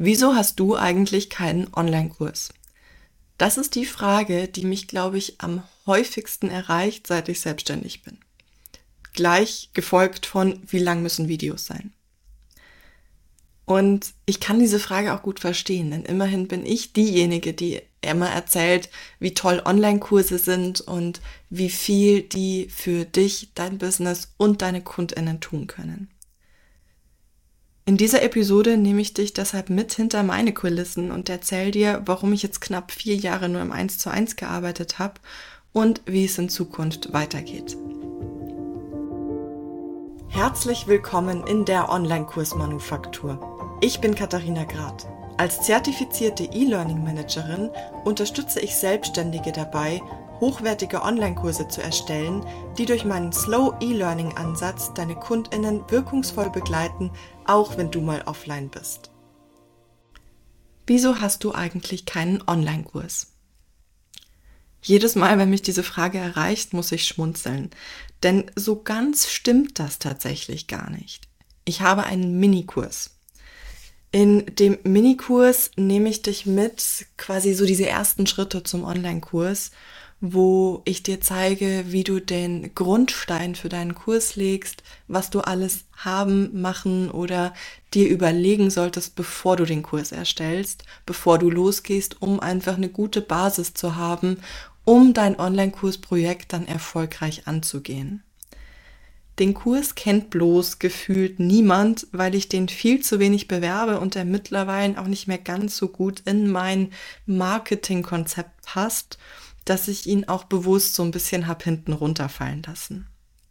Wieso hast du eigentlich keinen Online-Kurs? Das ist die Frage, die mich, glaube ich, am häufigsten erreicht, seit ich selbstständig bin. Gleich gefolgt von, wie lang müssen Videos sein? Und ich kann diese Frage auch gut verstehen, denn immerhin bin ich diejenige, die immer erzählt, wie toll Online-Kurse sind und wie viel die für dich, dein Business und deine KundInnen tun können. In dieser Episode nehme ich dich deshalb mit hinter meine Kulissen und erzähle dir, warum ich jetzt knapp 4 Jahre nur im 1:1 gearbeitet habe und wie es in Zukunft weitergeht. Herzlich willkommen in der Online-Kurs-Manufaktur. Ich bin Katharina Grad. Als zertifizierte E-Learning-Managerin unterstütze ich Selbstständige dabei, hochwertige Online-Kurse zu erstellen, die durch meinen Slow E-Learning-Ansatz deine KundInnen wirkungsvoll begleiten, auch wenn du mal offline bist. Wieso hast du eigentlich keinen Online-Kurs? Jedes Mal, wenn mich diese Frage erreicht, muss ich schmunzeln, denn so ganz stimmt das tatsächlich gar nicht. Ich habe einen Minikurs. In dem Minikurs nehme ich dich mit, quasi so diese ersten Schritte zum Online-Kurs, wo ich dir zeige, wie du den Grundstein für deinen Kurs legst, was du alles haben, machen oder dir überlegen solltest, bevor du den Kurs erstellst, bevor du losgehst, um einfach eine gute Basis zu haben, um dein Online-Kursprojekt dann erfolgreich anzugehen. Den Kurs kennt bloß gefühlt niemand, weil ich den viel zu wenig bewerbe und der mittlerweile auch nicht mehr ganz so gut in mein Marketingkonzept passt, dass ich ihn auch bewusst so ein bisschen hab hinten runterfallen lassen.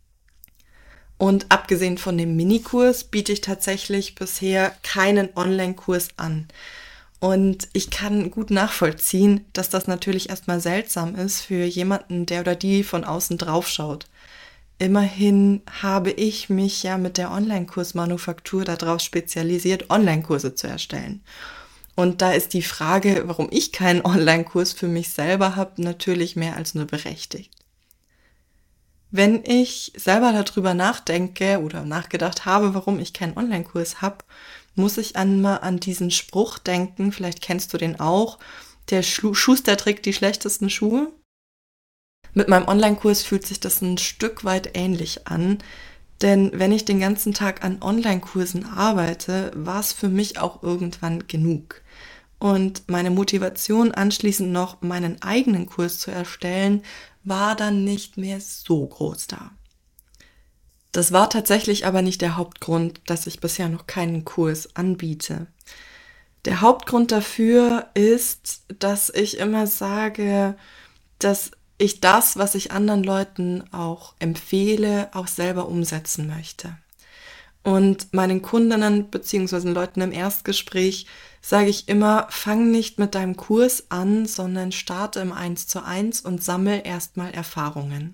Und abgesehen von dem Minikurs biete ich tatsächlich bisher keinen Online-Kurs an. Und ich kann gut nachvollziehen, dass das natürlich erstmal seltsam ist für jemanden, der oder die von außen drauf schaut. Immerhin habe ich mich ja mit der Online-Kurs-Manufaktur darauf spezialisiert, Online-Kurse zu erstellen. Und da ist die Frage, warum ich keinen Online-Kurs für mich selber habe, natürlich mehr als nur berechtigt. Wenn ich selber darüber nachdenke oder nachgedacht habe, warum ich keinen Online-Kurs habe, muss ich einmal an diesen Spruch denken, vielleicht kennst du den auch, der Schuster trägt die schlechtesten Schuhe. Mit meinem Online-Kurs fühlt sich das ein Stück weit ähnlich an, denn wenn ich den ganzen Tag an Online-Kursen arbeite, war es für mich auch irgendwann genug. Und meine Motivation, anschließend noch meinen eigenen Kurs zu erstellen, war dann nicht mehr so groß da. Das war tatsächlich aber nicht der Hauptgrund, dass ich bisher noch keinen Kurs anbiete. Der Hauptgrund dafür ist, dass ich immer sage, dass ich das, was ich anderen Leuten auch empfehle, auch selber umsetzen möchte. Und meinen Kundinnen bzw. Leuten im Erstgespräch sage ich immer, fang nicht mit deinem Kurs an, sondern starte im 1:1 und sammle erstmal Erfahrungen.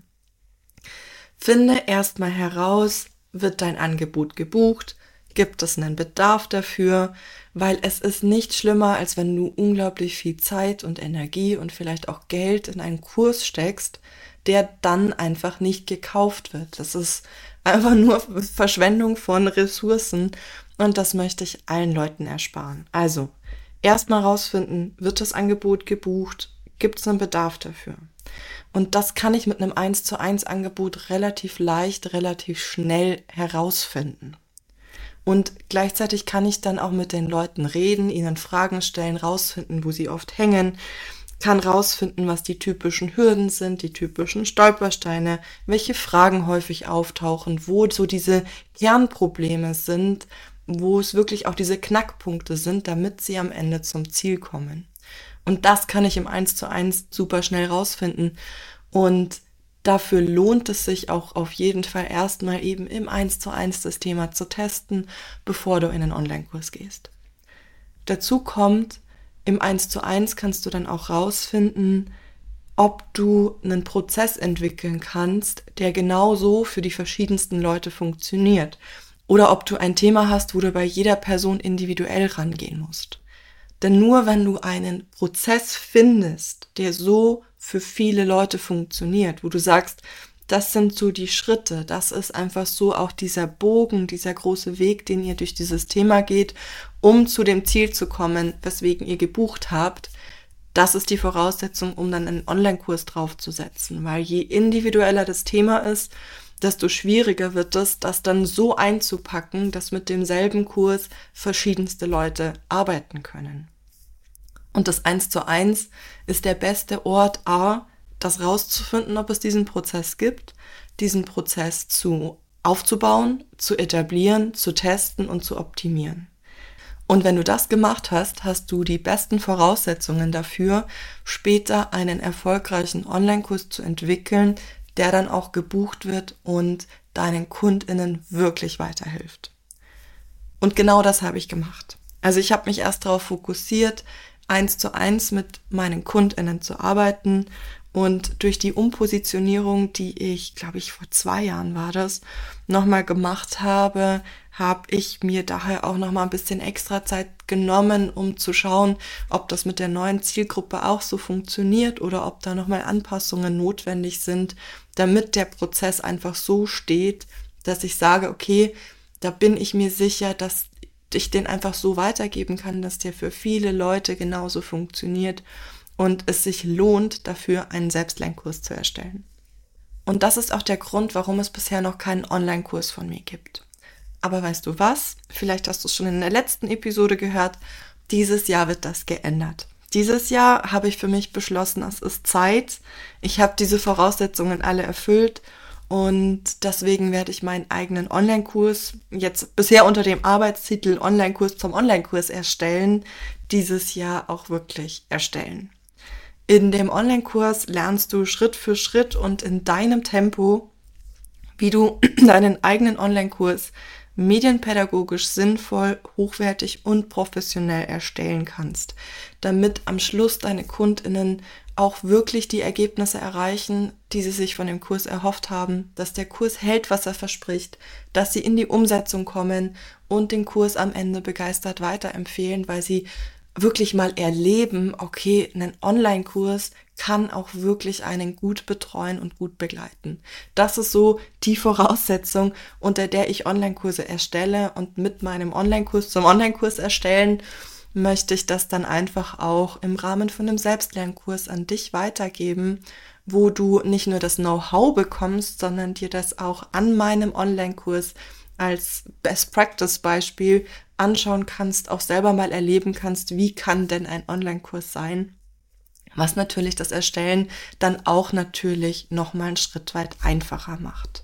Finde erstmal heraus, wird dein Angebot gebucht, gibt es einen Bedarf dafür, weil es ist nicht schlimmer, als wenn du unglaublich viel Zeit und Energie und vielleicht auch Geld in einen Kurs steckst, der dann einfach nicht gekauft wird. Das ist einfach nur Verschwendung von Ressourcen und das möchte ich allen Leuten ersparen. Also, erstmal rausfinden, wird das Angebot gebucht, gibt es einen Bedarf dafür? Und das kann ich mit einem 1:1 Angebot relativ leicht, relativ schnell herausfinden. Und gleichzeitig kann ich dann auch mit den Leuten reden, ihnen Fragen stellen, rausfinden, wo sie oft hängen, kann rausfinden, was die typischen Hürden sind, die typischen Stolpersteine, welche Fragen häufig auftauchen, wo so diese Kernprobleme sind, wo es wirklich auch diese Knackpunkte sind, damit sie am Ende zum Ziel kommen. Und das kann ich im 1:1 super schnell rausfinden und dafür lohnt es sich auch auf jeden Fall erstmal eben im 1:1 das Thema zu testen, bevor du in einen Online-Kurs gehst. Dazu kommt, im 1:1 kannst du dann auch rausfinden, ob du einen Prozess entwickeln kannst, der genauso für die verschiedensten Leute funktioniert. Oder ob du ein Thema hast, wo du bei jeder Person individuell rangehen musst. Denn nur wenn du einen Prozess findest, der so für viele Leute funktioniert, wo du sagst, Das sind so die Schritte. Das ist einfach so auch dieser Bogen, dieser große Weg, den ihr durch dieses Thema geht, um zu dem Ziel zu kommen, weswegen ihr gebucht habt. Das ist die Voraussetzung, um dann einen Online-Kurs draufzusetzen. Weil je individueller das Thema ist, desto schwieriger wird es, das dann so einzupacken, dass mit demselben Kurs verschiedenste Leute arbeiten können. Und das 1:1 ist der beste Ort, das rauszufinden, ob es diesen Prozess gibt, diesen Prozess aufzubauen, zu etablieren, zu testen und zu optimieren. Und wenn du das gemacht hast, hast du die besten Voraussetzungen dafür, später einen erfolgreichen Online-Kurs zu entwickeln, der dann auch gebucht wird und deinen KundInnen wirklich weiterhilft. Und genau das habe ich gemacht. Also ich habe mich erst darauf fokussiert, 1:1 mit meinen KundInnen zu arbeiten. Und durch die Umpositionierung, die ich, glaube ich, vor 2 Jahren war das, nochmal gemacht habe, habe ich mir daher auch nochmal ein bisschen extra Zeit genommen, um zu schauen, ob das mit der neuen Zielgruppe auch so funktioniert oder ob da nochmal Anpassungen notwendig sind, damit der Prozess einfach so steht, dass ich sage, okay, da bin ich mir sicher, dass ich den einfach so weitergeben kann, dass der für viele Leute genauso funktioniert und es sich lohnt, dafür einen Selbstlernkurs zu erstellen. Und das ist auch der Grund, warum es bisher noch keinen Online-Kurs von mir gibt. Aber weißt du was? Vielleicht hast du es schon in der letzten Episode gehört. Dieses Jahr wird das geändert. Dieses Jahr habe ich für mich beschlossen, es ist Zeit. Ich habe diese Voraussetzungen alle erfüllt und deswegen werde ich meinen eigenen Online-Kurs, jetzt bisher unter dem Arbeitstitel Online-Kurs zum Online-Kurs erstellen, dieses Jahr auch wirklich erstellen. In dem Online-Kurs lernst du Schritt für Schritt und in deinem Tempo, wie du deinen eigenen Online-Kurs medienpädagogisch sinnvoll, hochwertig und professionell erstellen kannst, damit am Schluss deine KundInnen auch wirklich die Ergebnisse erreichen, die sie sich von dem Kurs erhofft haben, dass der Kurs hält, was er verspricht, dass sie in die Umsetzung kommen und den Kurs am Ende begeistert weiterempfehlen, weil sie wirklich mal erleben, okay, ein Online-Kurs kann auch wirklich einen gut betreuen und gut begleiten. Das ist so die Voraussetzung, unter der ich Online-Kurse erstelle, und mit meinem Online-Kurs zum Online-Kurs erstellen möchte ich das dann einfach auch im Rahmen von einem Selbstlernkurs an dich weitergeben, wo du nicht nur das Know-how bekommst, sondern dir das auch an meinem Online-Kurs als Best-Practice-Beispiel anschauen kannst, auch selber mal erleben kannst, wie kann denn ein Online-Kurs sein, was natürlich das Erstellen dann auch natürlich nochmal einen Schritt weit einfacher macht.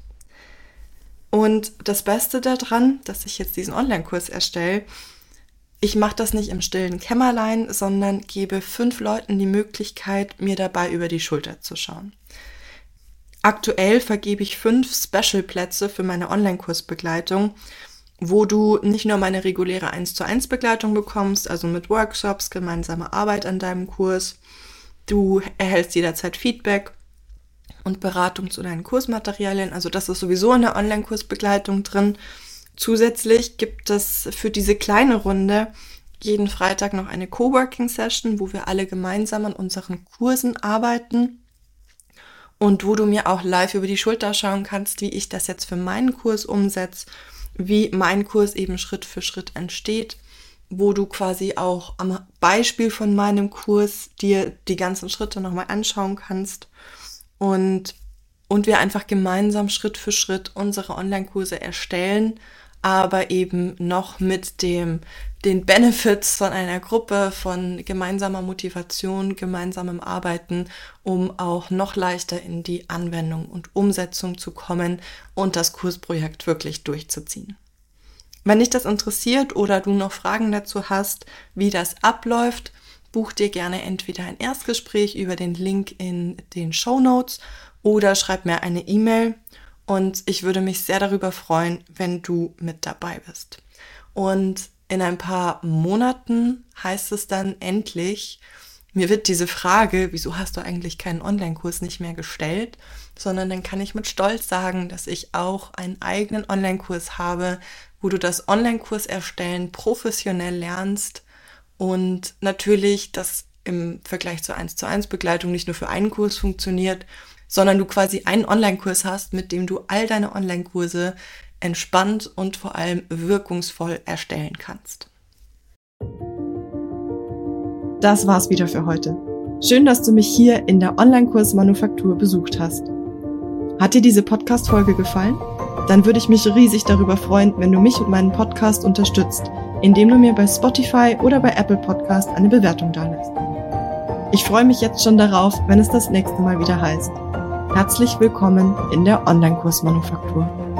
Und das Beste daran, dass ich jetzt diesen Online-Kurs erstelle, ich mache das nicht im stillen Kämmerlein, sondern gebe 5 Leuten die Möglichkeit, mir dabei über die Schulter zu schauen. Aktuell vergebe ich 5 Special-Plätze für meine Online-Kursbegleitung, wo du nicht nur meine reguläre 1:1 Begleitung bekommst, also mit Workshops, gemeinsame Arbeit an deinem Kurs. Du erhältst jederzeit Feedback und Beratung zu deinen Kursmaterialien. Also das ist sowieso in der Online-Kursbegleitung drin. Zusätzlich gibt es für diese kleine Runde jeden Freitag noch eine Coworking-Session, wo wir alle gemeinsam an unseren Kursen arbeiten und wo du mir auch live über die Schulter schauen kannst, wie ich das jetzt für meinen Kurs umsetze, wie mein Kurs eben Schritt für Schritt entsteht, wo du quasi auch am Beispiel von meinem Kurs dir die ganzen Schritte nochmal anschauen kannst und wir einfach gemeinsam Schritt für Schritt unsere Online-Kurse erstellen, aber eben noch mit den Benefits von einer Gruppe, von gemeinsamer Motivation, gemeinsamem Arbeiten, um auch noch leichter in die Anwendung und Umsetzung zu kommen und das Kursprojekt wirklich durchzuziehen. Wenn dich das interessiert oder du noch Fragen dazu hast, wie das abläuft, buch dir gerne entweder ein Erstgespräch über den Link in den Shownotes oder schreib mir eine E-Mail, und ich würde mich sehr darüber freuen, wenn du mit dabei bist. Und in ein paar Monaten heißt es dann endlich, mir wird diese Frage, wieso hast du eigentlich keinen Online-Kurs, nicht mehr gestellt, sondern dann kann ich mit Stolz sagen, dass ich auch einen eigenen Online-Kurs habe, wo du das Online-Kurs erstellen professionell lernst und natürlich das im Vergleich zur 1:1 Begleitung nicht nur für einen Kurs funktioniert, sondern du quasi einen Online-Kurs hast, mit dem du all deine Online-Kurse entspannt und vor allem wirkungsvoll erstellen kannst. Das war's wieder für heute. Schön, dass du mich hier in der Online-Kurs-Manufaktur besucht hast. Hat dir diese Podcast-Folge gefallen? Dann würde ich mich riesig darüber freuen, wenn du mich und meinen Podcast unterstützt, indem du mir bei Spotify oder bei Apple Podcast eine Bewertung dalässt. Ich freue mich jetzt schon darauf, wenn es das nächste Mal wieder heißt: Herzlich willkommen in der Online-Kurs-Manufaktur.